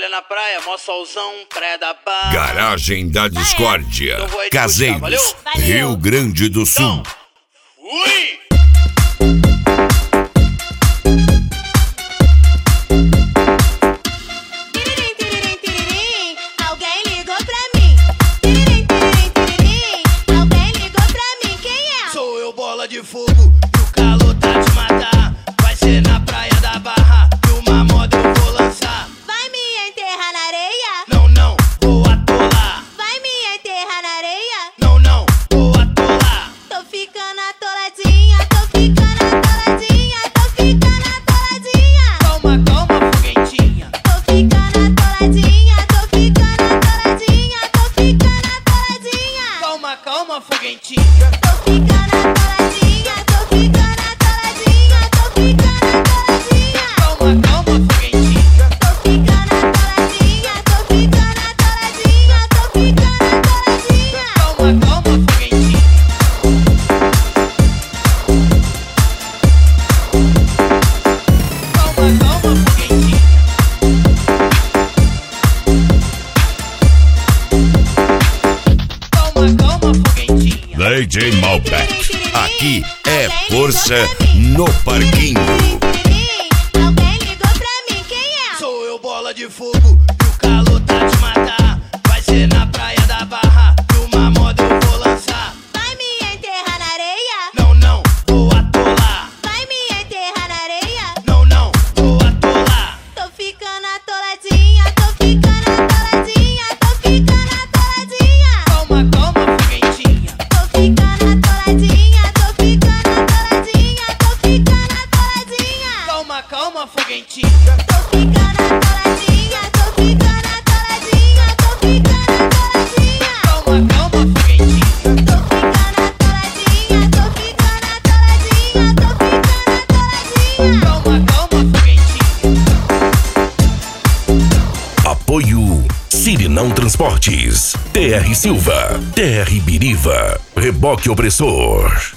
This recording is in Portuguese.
olha na praia, mó solzão, praia da Barra. Garagem da Discórdia, Então vou aí Caseiros, valeu? Rio Grande do Sul. Fui! Alguém ligou pra mim. Alguém ligou pra mim. Quem é? Sou eu, bola de fogo, e o calor tá te matar. Vai ser na praia da Barra, e uma moda eu vou lançar. Vai me enterrar na areia? Não, não, vou atolar. Vai me enterrar na areia? Não, não, vou atolar. Tô ficando atoladinha, tô ficando atoladinha, tô ficando atoladinha. Calma, calma, foguentinha. Tô ficando atoladinha, tô ficando atoladinha, tô ficando atoladinha. Calma, calma, foguentinha. Tô ficando atoladinha, tô ficando atoladinha, tô ficando atoladinha. Calma, calma, foguentinha. Tô ficando atoladinha, tô ficando atoladinha, tô ficando atoladinha. Calma, calma, foguentinha. Calma, calma, foguentinha. Calma, calma, foguentinha. DJ Malbec, aqui é força no parquinho. Alguém ligou pra mim, quem é? Sou eu, bola de fogo, e o calor tá te matar. Vai ser na praia da Barra, e uma moda eu vou lançar. Vai me enterrar na areia? Não, não, vou atolar. Vai me enterrar na areia? Não, não, vou atolar. Tô ficando atoladinha, tô ficando atoladinha, tô ficando atoladinha. Calma, calma, foguentinha. Tô ficando atoladinha, tô ficando atoladinha, tô ficando atoladinha. Calma, calma, foguentinha. Tô ficando atoladinha, tô ficando atoladinha, tô ficando atoladinha. Calma, calma, foguentinha. Tô ficando atoladinha, tô ficando atoladinha, tô ficando atoladinha. Calma, calma, foguentinha. Apoio Sirinão Transportes, TR Silva, TR Biriva, Reboque Opressor.